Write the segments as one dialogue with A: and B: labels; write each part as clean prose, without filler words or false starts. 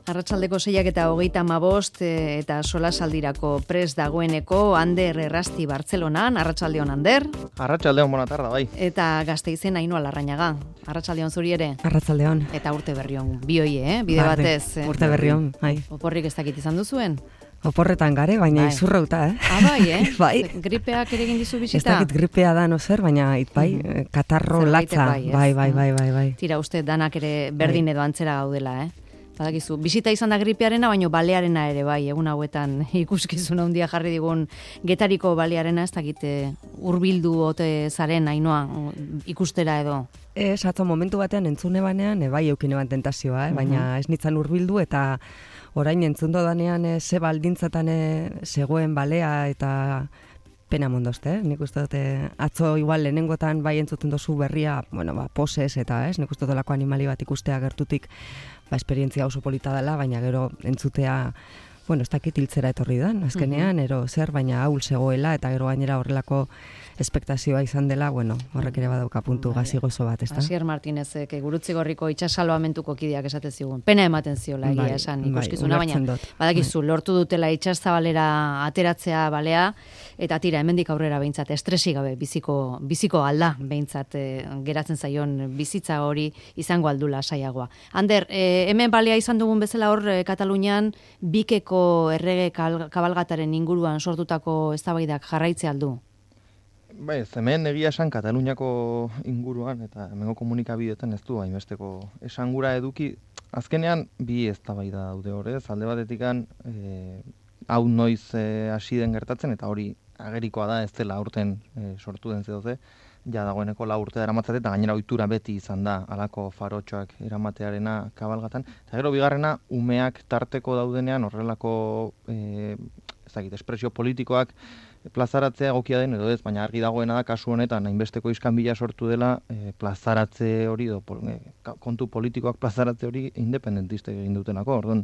A: Arratsaldeko 6:25 eta solasaldirako prest dagoeneko Ander Errasti Bartzelonan. Arratsaldeon, Ander.
B: Arratsaldeon, bona tarda, bai.
A: Eta Gasteizen Ainhoa Larrañaga. Arratsaldeon zuri ere.
C: Arratsaldeon.
A: Eta urte berrion, bioie, bide batez.
C: Urte berrion, bai.
A: Oporrik ez dakit izan duzuen?
C: Oporretan gare, baina izurrauta,
A: Bai,
C: bai.
A: Gripeak ere egin dizu bisita?
C: Ez dakit gripea da, no zer, baina bai, katarro latza. Bai.
A: Tira, uste danak ere berdin edo antzera gaudela, Badakizu, bisita izan da gripearena, baina balearena ere, bai, egun hauetan ikuskizun handia jarri digun Getariko balearena, ez dakite hurbildu ote zaren, Ainhoa, ikustera edo?
C: Ez, atzo momentu batean entzune banean, bai eukine ban tentazioa, baina ez nintzen hurbildu eta orain entzundo danean ze baldintzatan zegoen balea eta pena mondozte, nik uste dute atzo igual lehenengotan bai entzuten dozu berria, poses eta nik uste dolako animali bat ikustea gertutik esperientzia oso polita dela, baina gero entzutea, ez dakit hiltzera etorri dan, azkenean, ero zer, baina haul zegoela eta gero gainera horrelako espektazioa izan dela, horrek ere badauka puntu gazi gozo bat, ezta?
A: Asier Martinezek Gurutzigorriko itsasalbamentuko kideak esaten zigun. Pena ematen ziola egia esan ikuskizuna, baina badakizu lortu dutela itsasabalera ateratzea balea eta tira hemendik aurrera behintzat estresi gabe biziko alda behintzat geratzen zaion bizitza hori izango aldula saiagoa. Ander, hemen balea izan dugun bezala hor Katalunian Bikeko errege kabalgataren inguruan sortutako eztabaidak jarraitzea aldu.
B: Bai, hemen egia esan Kataluniako inguruan eta hemengo komunikabideetan ez du hainbesteko esangura eduki. Azkenean bi eztabaida daude horrez, alde batetikan hau noiz hasi den gertatzen eta hori agerikoa da ez dela aurten sortu den zedoze, ja dagoeneko 4 urte daramatzate eta gainera ohitura beti izan da halako farotxoak eramatearena kabalgatan. Eta gero bigarrena umeak tarteko daudenean horrelako espresio politikoak plazaratzea egokia den edo ez, baina argi dagoena da kasu honetan hainbesteko iskanbila sortu dela plazaratze hori kontu politikoak plazaratze hori independentistek egin dutenako. Orduan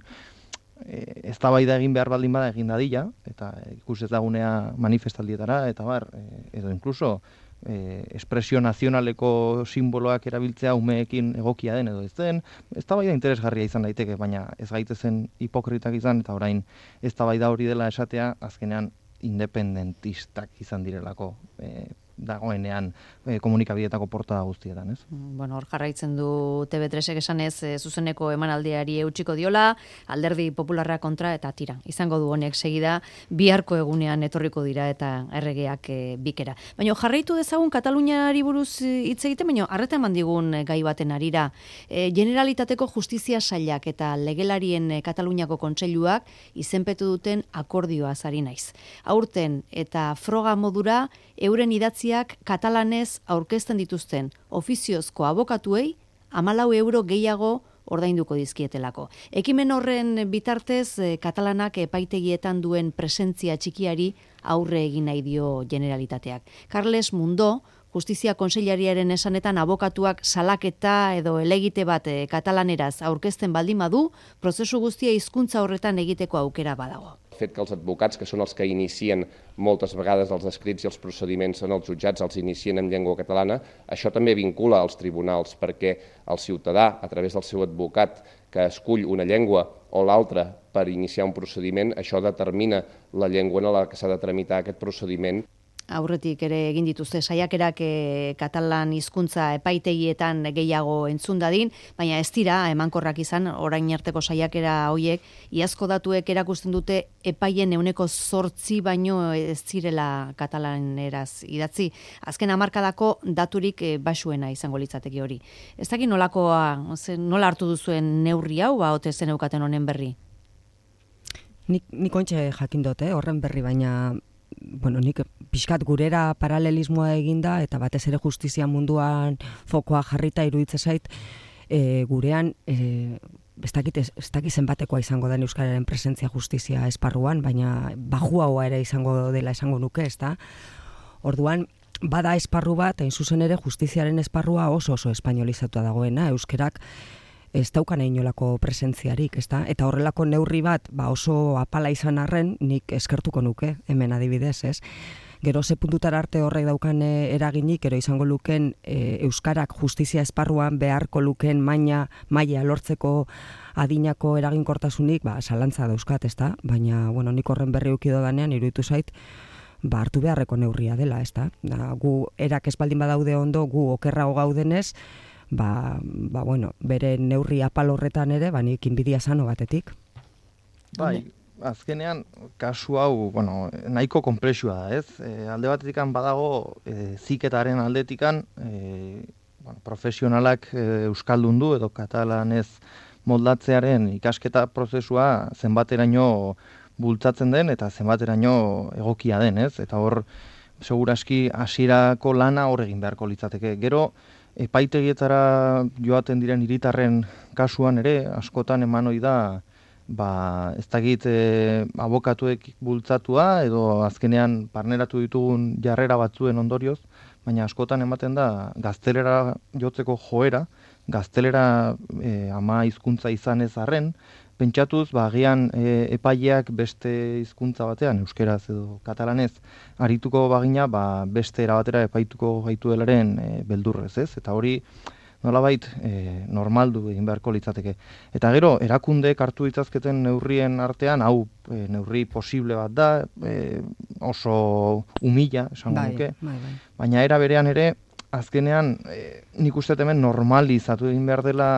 B: eztabaida egin behar baldin bada egin dadila eta ikus ezagunea manifestaldietara eta edo inkluso espresio nazionaleko simboloak erabiltzea umeekin egokia den edo ez den, eztabaida interesgarria izan daiteke, baina ez gaitezen hipokritak izan eta orain eztabaida hori dela esatea azkenean independentistak izan direlako dagoenean komunikabideetako portada guztietan, ez?
A: Hor jarraitzen du TV3ek esanez zuzeneko emanaldiari eutsiko diola, Alderdi Popularra kontra eta tira. Izango du honek segida, biharko egunean etorriko dira eta erregeak Bikera. Baina jarraitu dezagun Kataluniari buruz hitz egiten, baina arreta eman digun gai baten arira. Generalitateko Justizia Sailak eta legelarien Kataluniako kontseiluak izenpetu duten akordioaz ari naiz. Aurten eta froga modura euren idatziak katalanez aurkezten dituzten ofiziozko abokatuei 14 euro gehiago ordainduko dizkietelako. Ekimen horren bitartez katalanak epaitegietan duen presentzia txikiari aurre egin nahi dio Generalitateak. Carles Mundó, Justizia Kontseilariaren esanetan abokatuak salaketa edo elegite bat katalaneraz aurkezten baldin badu, prozesu guztia hizkuntza horretan egiteko aukera badago.
D: El fet que els advocats, que són els que inicien moltes vegades els escrits i els procediments en els jutjats, els inicien en llengua catalana, això també vincula als tribunals, perquè el ciutadà, a través del seu advocat, que escull una llengua o l'altra per iniciar un procediment, això determina la llengua en la que s'ha de tramitar aquest procediment.
A: Aurretik ere egin dituzte saiakerak katalan hizkuntza epaitegietan gehiago entzun dadin, baina ez dira emankorrak izan orain arteko saiakera hoiek, iazko datuek erakusten dute epaien 8% baino ez zirela katalaneraz idatzi. Azken hamarkadako daturik baxuena izango litzateke hori. Ez dakit nola hartu duzuen neurri hau, ote zen eukaten honen berri?
C: Nik ontxe jakin dut, horren berri, baina nik pixkat gurera paralelismoa eginda eta batez ere justizia munduan fokoa jarrita iruditze zait gurean ez dakit zenbatekoa izango den euskararen presentzia justizia esparruan, baina bajuagoa ere izango dela esango nuke, ezta? Orduan bada esparru bat, hain zuzen ere justiziaren esparrua oso espainolizatua dagoena, euskerak ez daukan inolako presentziarik, ezta? Eta horrelako neurri bat oso apala izan arren, nik eskertuko nuke, hemen adibidez, ez? Gero ze puntutara arte horrek daukan eraginik, gero izango luken euskarak justizia esparruan beharko luken maila lortzeko adinako eraginkortasunik, zalantza dauzkat, ezta? Baina, bueno, nik horren berri ukido danean, iruditu zait, hartu beharreko neurria dela, ezta? Gu erak espaldin badaude ondo, gu okerrago gaudenez, bueno, bere neurri apal horretan ere, nik inbidia sano batetik.
B: Bai, azkenean, kasu hau, bueno, nahiko konplexua da, ez? Alde batetikan badago, ziketaren aldetikan, profesionalak euskaldundu edo katalanez moldatzearen ikasketa prozesua zenbateraino bultzatzen den eta zenbateraino egokia den, ez? Eta hor, seguraski hasierako lana hor egin beharko litzateke. Gero, epaitegietara joaten diren hiritarren kasuan ere, askotan eman ohi da, ez dakit abokatuek bultzatua edo azkenean barneratu ditugun jarrera batzuen ondorioz, baina askotan ematen da gaztelera jotzeko joera, gaztelera ama hizkuntza izan ez arren, pentsatuz, agian epaileak beste hizkuntza batean, euskeraz edo katalanez, arituko bagina, beste era batera epaituko gaituelaren beldurrez, ez? Eta hori, nolabait normaldu egin beharko litzateke. Eta gero, erakundeek hartu ditzazketen neurrien artean, hau neurri posible bat da, oso humila, esango nuke, baina era berean ere, azkenean, nik uste hemen normalizatu egin behar dela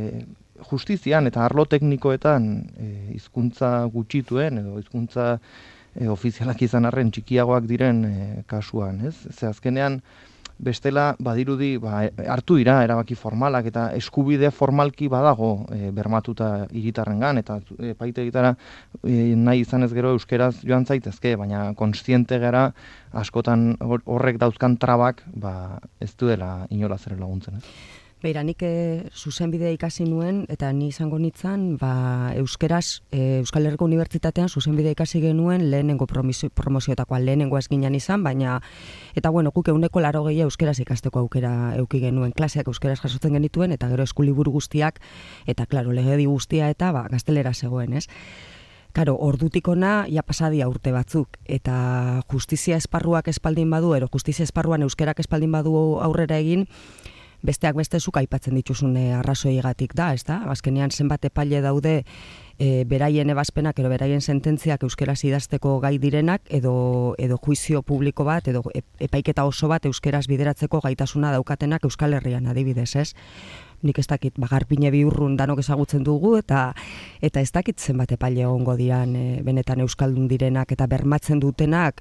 B: justizian eta arlo teknikoetan hizkuntza gutxituen edo hizkuntza ofizialak izan arren txikiagoak diren kasuan, ez? Ze azkenean bestela badirudi hartu dira erabaki formalak eta eskubide formalki badago bermatuta hiritarrengan eta epaitegitara nahi izanez gero euskeraz joan zaitezke, baina kontziente gara askotan horrek dauzkan trabak ez duela inolaz ere laguntzen, ez?
C: Beira, nik zuzenbidea ikasi nuen, eta ni izango nintzen, euskeraz, Euskal Herriko Unibertsitatean zuzenbidea ikasi genuen lehenengo promozioetakoa, lehenengo ez ginen izan, baina, eta bueno, guk 80% euskeraz ikasteko aukera euki genuen, klaseak euskeraz jasotzen genituen, eta gero eskuliburu guztiak, eta klaro, legedi guztia, eta gaztelera zegoen, ez? Karo, ordutik ona, pasadia urte batzuk, eta justizia esparruak espaldin badu, justizia esparruan euskerak espaldin badu aurrera egin, besteak beste zuk aipatzen dituzun arrazoigatik da, ezta? Azkenean zenbat epaile daude beraien ebazpenak edo beraien sententziak euskeraz idazteko gai direnak edo juizio publiko bat edo epaiketa oso bat euskeraz bideratzeko gaitasuna daukatenak Euskal Herrian adibidez, ez? Nik ez dakit, Garpine Biurrun danok ezagutzen dugu eta ez dakit zenbat epaile egongo diran benetan euskaldun direnak eta bermatzen dutenak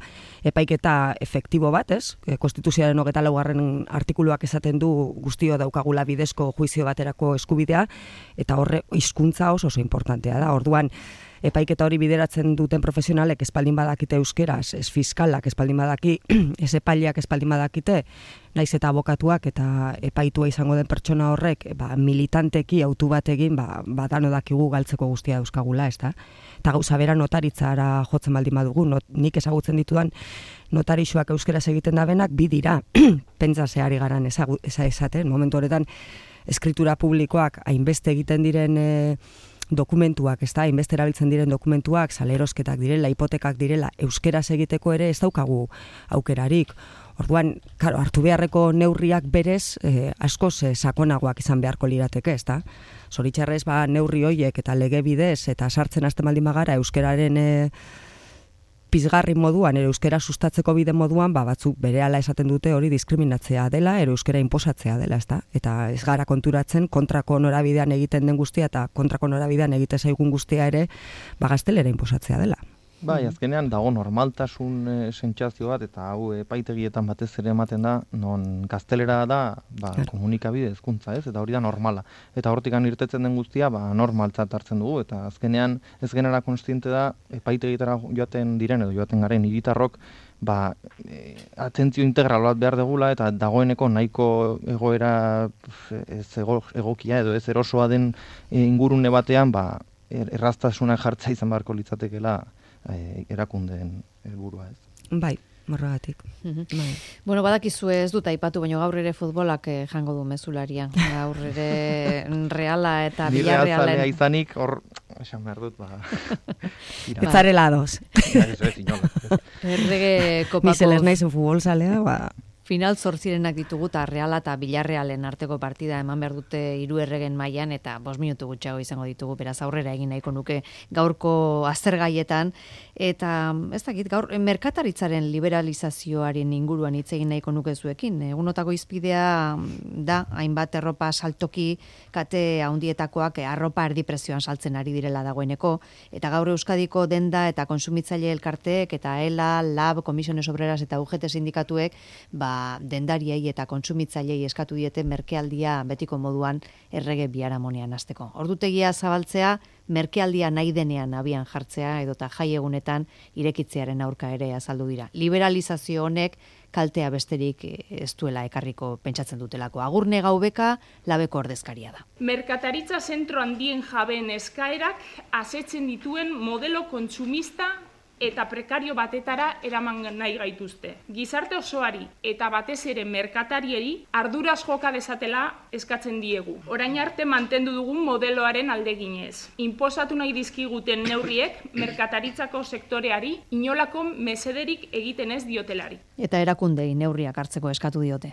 C: epaiketa efektibo bat, ez? Konstituzioaren 24. artikuluak esaten du guztio daukagula bidezko juizio baterako eskubidea eta horre hizkuntza oso importantea da. Orduan epaiketa hori bideratzen duten profesionalek espaldin badakite euskeraz, ez fiskalak espaldin badaki, ez epaileak espaldin badakite, naiz eta abokatuak eta epaitua izango den pertsona horrek, militanteki autu bat egin, dano dakigu galtzeko guztia euskagula, ez da? Eta gauza bera notaritzara jotzen baldin badugu, nik ezagutzen ditudan notarixuak euskeraz egiten dabenak, bi dira, pentsaseari garan esaten, momentu horretan, eskritura publikoak hainbeste egiten diren dokumentuak, ez da, hainbeste erabiltzen diren dokumentuak, salerosketak direla, hipotekak direla, euskeraz egiteko ere ez daukagu aukerarik. Orduan, claro, hartu beharreko neurriak berez askoz sakonagoak izan beharko lirateke, ez da? Zoritxarrez, neurri hoiek eta lege bidez eta sartzen hasten baldin bagara euskeraren pizgarri moduan, euskera sustatzeko bide moduan, batzuk berehala esaten dute hori diskriminatzea dela, euskera inposatzea dela, ezta? Eta ez gara konturatzen kontrako norabidean egiten den guztia eta kontrako norabidean egite zaigun guztia ere, gaztelera inposatzea dela.
B: Bai, azkenean dago normaltasun sentsazio bat, eta hau epaitegietan batez ere ematen da, non gaztelera da komunikabide hezkuntza, ez? Eta hori da normala. Eta hortikan irtetzen den guztia, normaltzat hartzen dugu, eta azkenean ez genera konstiente da, epaitegietara joaten diren edo joaten garen hiritarrok, atentzio integral bat behar degula, eta dagoeneko nahiko egoera egokia edo ez erosoa den ingurune batean, erraztasuna jartza izan beharko litzatekela erakundeen helburua, ez.
C: Bai, morrogatik.
A: Bueno, badakizu ez dut aipatu, baina gaur ere futbolak jango du mezularia. Gaur ere Reala eta Villarrealen.
B: Ni Realzalea izanik, hor esan behar dut,
C: Ez zarela ados.
A: Errege
C: Ni
A: kopako
C: zeles naizu futbol zalea,
A: final zortzirenak ditugu eta Reala eta Villarrealen arteko partida eman behar dute 3 erregen mailan eta 5 minutu gutxiago izango ditugu, beraz aurrera egin nahiko nuke gaurko aztergaietan. Eta ez dakit, gaur merkataritzaren liberalizazioaren inguruan hitz egin nahiko nuke zuekin. Egunotako izpidea da, hainbat erropa saltoki kate handietakoak arropa erdiprezioan saltzen ari direla dagoeneko, eta gaur Euskadiko denda eta konsumitzaile elkarteek eta ELA, LAB, Comisiones Obreras eta UGT sindikatuek dendariei eta kontsumitzailei eskatu diete merkealdia betiko moduan errege biharamonean hasteko. Ordutegia zabaltzea, merkealdia nahi denean abian jartzea edota jai egunetan irekitzearen aurka ere azaldu dira. Liberalizazio honek kaltea besterik ez duela ekarriko pentsatzen dutelako. Agurne Gaubeka Labeko ordezkaria da.
E: Merkataritza zentro handien jabeen eskaerak asetzen dituen modelo kontsumista eta prekario batetara eraman nahi gaituzte. Gizarte osoari eta batez ere merkatarieri arduraz joka dezatela eskatzen diegu. Orain arte mantendu dugun modeloaren aldeginez. Inposatu nahi dizkiguten neurriek merkataritzako sektoreari inolako mesederik egiten ez diotelari.
A: Eta erakundei neurriak hartzeko eskatu diote.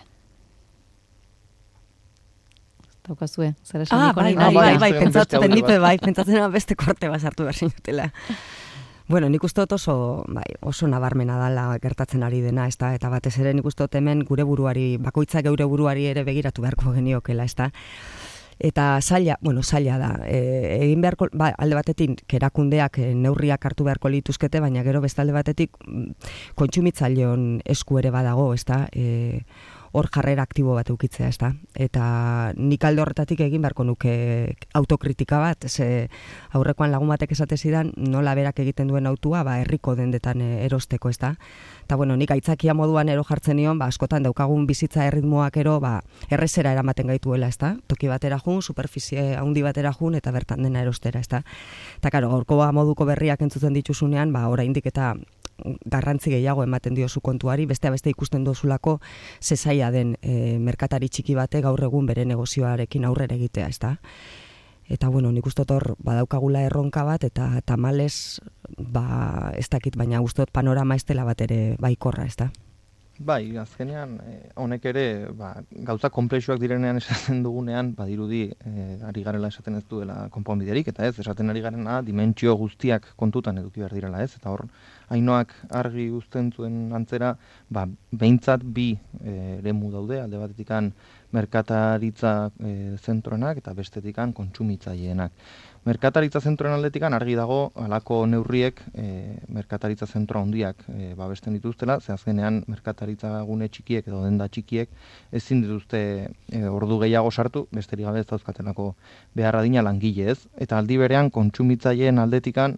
A: Daukazue, zer esan
C: pentsatzen beste korte basartu behar zinutela. Bueno, nik uste dut oso nabarmena dala gertatzen ari dena, eta batez ere nik uste dut hemen gure buruari, bakoitzak geure buruari ere begiratu beharko geniokela, eta zaila da. Egin beharko, alde batetik, erakundeak neurriak hartu beharko lituzkete, baina gero beste alde batetik kontsumitzaileon esku ere badago, hor jarrera aktibo bat eukitzea, eta nik alde horretatik egin beharko nuke autokritika bat, ze aurrekoan lagun batek esate zidan nola berak egiten duen autua, herriko dendetan erosteko, eta bueno, nik aitzakia moduan ero jartzen nion, askotan daukagun bizitza erritmoak errezera eramaten gaituela, toki batera jun, superficie handi batera jun, eta bertan dena erostera, eta karo, gaurko moduko berriak entzuten dituzunean, oraindik eta garrantzi gehiago ematen diozu kontuari, beste ikusten dozulako zezaia den merkatari txiki bate gaur egun bere negozioarekin aurrera egitea, Eta bueno, nik uste hor badaukagula erronka bat, eta tamalez, ez dakit, baina uste dut panorama ez dela bat ere baikorra,
B: Bai, azkenean, honek ere, gauza komplexuak direnean esaten dugunean, badirudi, ari garela esaten ez duela konponbiderik, eta ez, esaten ari garena, dimentsio guztiak kontutan eduki behar direla, eta hor, Ainoak argi uzten zuen antzera, behintzat bi eremu daude, alde batetikan merkataritza zentroenak eta bestetikan kontsumitzaileenak. Merkataritza zentroen aldetikan argi dago halako neurriek merkataritza zentro handiak babesten dituztela, ze azkenean merkataritza gune txikiek edo denda txikiek ezin dituzte ordu gehiago sartu, besterik gabe ez dauzkatelako behar adina langile ez. Eta aldi berean kontsumitzaileen aldetikan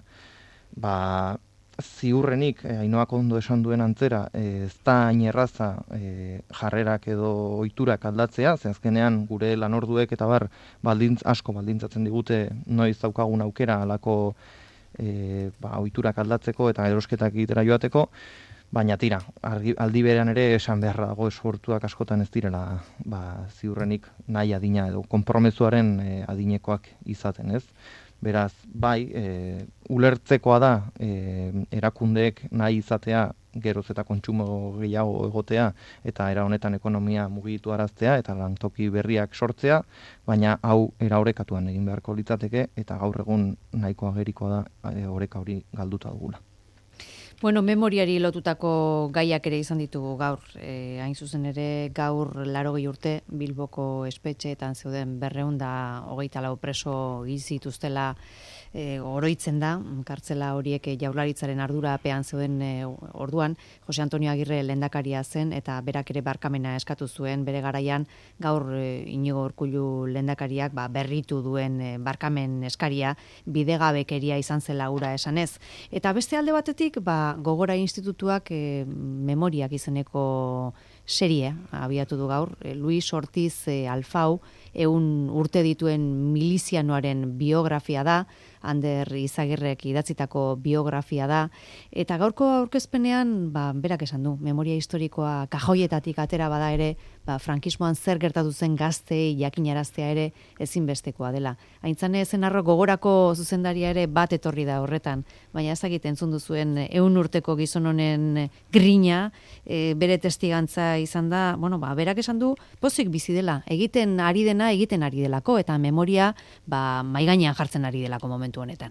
B: ziurrenik, Ainoak ondo esan duen antzera, ez da hain erraza jarrerak edo ohiturak aldatzea, ze azkenean gure lanorduek eta asko baldintzatzen digute noiz daukagun aukera halako ohiturak aldatzeko eta erosketak egitera joateko, baina tira, aldi berean ere esan beharra dago esfortuak askotan ez direla ziurrenik nahi adina edo konpromezuaren adinekoak izaten, ez? Beraz, ulertzekoa da erakundeek nahi izatea geroz eta kontsumo gehiago egotea eta era honetan ekonomia mugitu araztea eta lantoki berriak sortzea, baina hau era orekatuan egin beharko litzateke eta gaur egun nahiko agerikoa da oreka hori galduta dugula.
A: Bueno, memoriari lotutako gaiak ere izan ditugu gaur. Hain zuzen ere gaur 80 urte Bilboko espetxeetan zeuden 224 preso hil zituztela oroitzen da, kartzela horiek Jaurlaritzaren ardurapean zeuden orduan, Jose Antonio Agirre lehendakaria zen eta berak ere barkamena eskatu zuen bere garaian, gaur Inigo Urkullu lehendakariak berritu duen barkamen eskaria bidegabekeria izan zela hura esanez. Eta beste alde batetik, Gogora Institutuak memoriak izeneko serie abiatu du gaur, Luis Ortiz Alfau 100 urte dituen milizianoaren biografia da, Ander Izagirrek idatzitako biografia da, eta gaurko aurkezpenean, berak esan du, memoria historikoa kajoietatik atera bada ere, frankismoan zer gertatu zen gaztei jakinaraztea ere ezinbestekoa dela. Aintzane Ezenarro Gogorako zuzendaria ere bat etorri da horretan, baina ezagit entzun duzuen 100 urteko gizon honen grina, bere testigantza izan da, berak esan du, pozik bizi dela, egiten ari delako, eta memoria maigainean jartzen ari delako momentu honetan.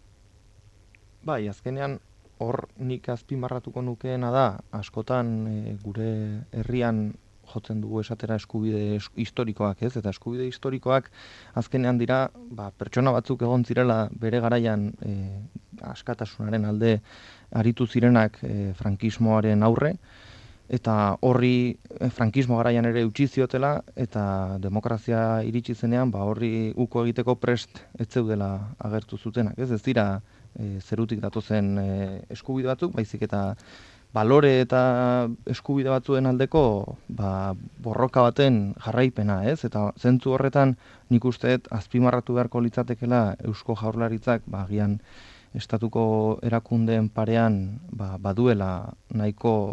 B: Bai, azkenean hor nik azpimarratuko nukeena da, askotan gure herrian jotzen dugu esatera eskubide historikoak, ez? Eta eskubide historikoak azkenean dira, pertsona batzuk egon zirela bere garaian askatasunaren alde aritu zirenak frankismoaren aurre, eta horri frankismo garaian ere utzi ziotela, eta demokrazia iritsi zenean, horri uko egiteko prest ez zeudela agertu zutenak, ez? Ez dira zerutik datozen eskubide batzuk, baizik eta balore eta eskubide batzuen aldeko borroka baten jarraipena, ez? Eta zentzu horretan nik usteet azpimarratu beharko litzatekela Eusko Jaurlaritzak agian estatuko erakundeen parean baduela nahiko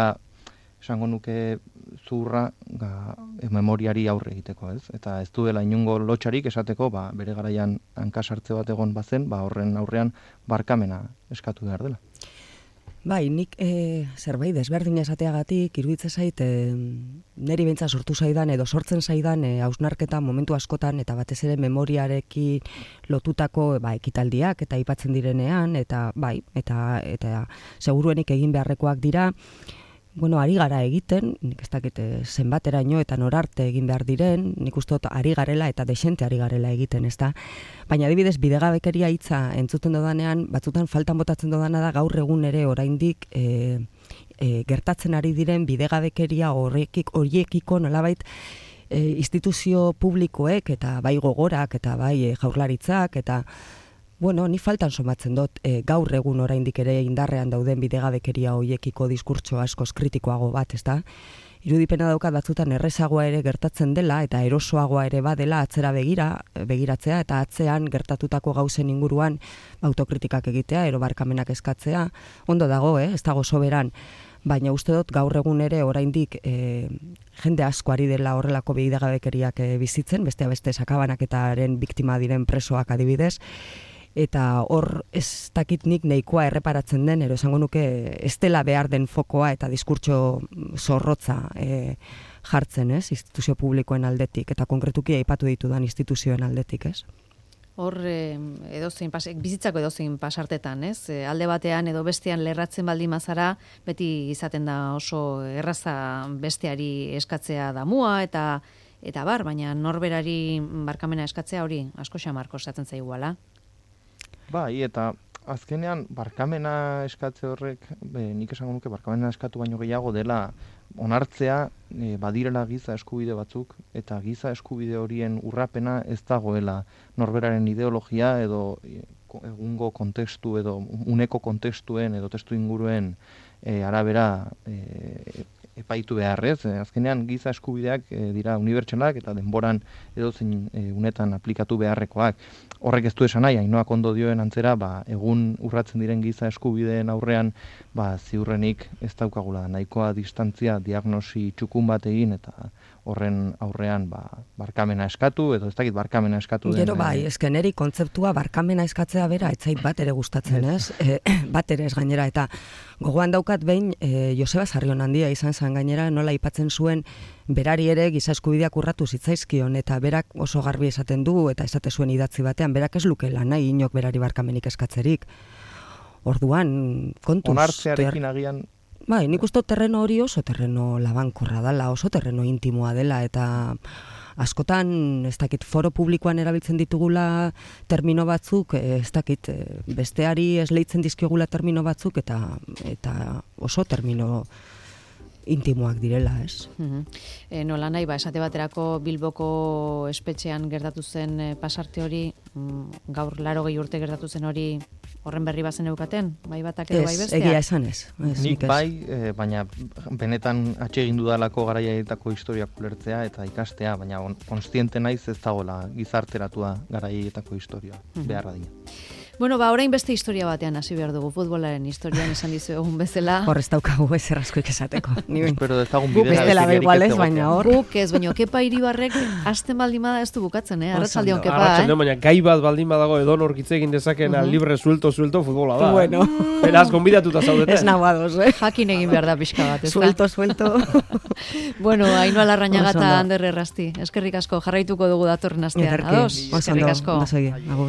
B: esango nuke zurra memoriari aurre egiteko, ez? Eta ez duela inungo lotxarik esateko bere garaian hankasartze bat egon bazen, horren aurrean barkamena eskatu behar dela.
C: Bai, nik zerbait desberdin esateagatik iruditzen zait niri beintza sortu zaidan edo sortzen zaidan hausnarketa momentu askotan eta batez ere memoriarekin lotutako ekitaldiak eta aipatzen direnean eta eta seguruenik egin beharrekoak dira. Ari gara egiten, nik ez dakit zenbateraino eta norarte egin behar diren, nik uste dut ari garela eta desente ari garela egiten, ez da? Baina adibidez, bidegabekeria hitza entzuten dodanean, batzutan faltan botatzen dodana da gaur egun ere oraindik gertatzen ari diren bidegabekeria horiekiko nolabait instituzio publikoek eta bai gogorak eta bai jaurlaritzak eta ni faltan somatzen dut gaur egun oraindik ere indarrean dauden bidegabekeria hoiekiko diskurtso askoz kritikoago bat, ezta? Irudipena daukat batzutan errezagoa ere gertatzen dela eta erosoagoa ere badela atzera begiratzea eta atzean gertatutako gauzen inguruan autokritikak egitea, barkamenak eskatzea, ondo dago, ez dago soberan, baina uste dut gaur egun ere oraindik jende asko ari dela horrelako bidegabekeriak bizitzen, besteak beste sakabanaketaren biktima diren presoak adibidez, eta hor ez dakit nik nahikoa erreparatzen den, esango nuke ez dela behar den fokoa eta diskurtso zorrotza jartzen, ez, instituzio publikoen aldetik, eta konkretuki aipatu ditudan instituzioen aldetik, ez?
A: Hor bizitzako edozein pasartetan, ez? Alde batean edo bestean lerratzen baldin mazara, beti izaten da oso erraza besteari eskatzea damua eta baina norberari barkamena eskatzea hori asko xamarko esaten zaiguala.
B: Bai, eta azkenean barkamena eskatze horrek, nik esango nuke barkamena eskatu baino gehiago dela onartzea badirela giza eskubide batzuk, eta giza eskubide horien urrapena ez dagoela norberaren ideologia edo egungo kontestu edo uneko kontestuen edo testu inguruen arabera epaitu beharrez. Azkenean giza eskubideak dira unibertsalak eta denboran edozein unetan aplikatu beharrekoak. Horrek ez du esan nahi, Ainoak ondo dioen antzera, egun urratzen diren giza eskubideen aurrean, ziurrenik ez daukagula nahikoa distantzia diagnosi txukun bat egin eta horren aurrean barkamena eskatu, edo ez dakit barkamena eskatu den.
C: Gero eskeneri kontzeptua barkamena eskatzea bera, etzait bat ere gustatzen, ez? Bat ere ez gainera, eta gogoan daukat behin Joseba Sarrionandia izan zen gainera, nola aipatzen zuen berari ere giza eskubideak urratu zitzaizkion, eta berak oso garbi esaten du, eta esate zuen idatzi batean, berak ez lukela nahi inok berari barkamenik eskatzerik. Orduan, kontuz.
B: Onartzearekin agian.
C: Bai, nik uste terreno hori oso terreno labankorra dela, oso terreno intimoa dela, eta askotan, ez dakit, foro publikoan erabiltzen ditugula termino batzuk, ez dakit, besteari esleitzen dizkiogula termino batzuk, eta oso termino intimoak direla, ez?
A: Nola nahi, esate baterako Bilboko espetxean gertatu zen pasarte hori, gaur 80 urte gertatu zen hori, horren berri bazen eukaten, bai batak edo bai bestea?
C: Egia esan ez.
B: Nik bai, baina benetan atsegin dudalako garaietako historiak ulertzea eta ikastea, baina konstiente naiz ez dagoela gizarteratua garaietako historia, beharra dina.
A: Bueno, orain beste historia batean hasi behar dugu, futbolaren historian esan dizu egun bezala.
C: Horrez daukagu ez errazkoik esateko.
B: Espero dezagun
C: bidera. Guk bestela beigual ez, baina hor.
A: Guk ez, baina Kepa Iribarrek hasten baldin bada ez du bukatzen, Arratsaldeon Kepa,
F: Arratsaldeon, baina gai bat baldin badago edonor hitz egin dezaken libre suelto futbola da.
C: Bueno.
F: Beraz, gonbidatuta zaudete.
C: Ez nagoados,
A: Jakin egin behar da pixka bat, ez
C: da? Suelto.
A: Bueno, Ainhoa Larrañaga eta Ander Errasti. Eskerrik asko, jarraituko dugu datorren astean. Ados? Eskerrik asko.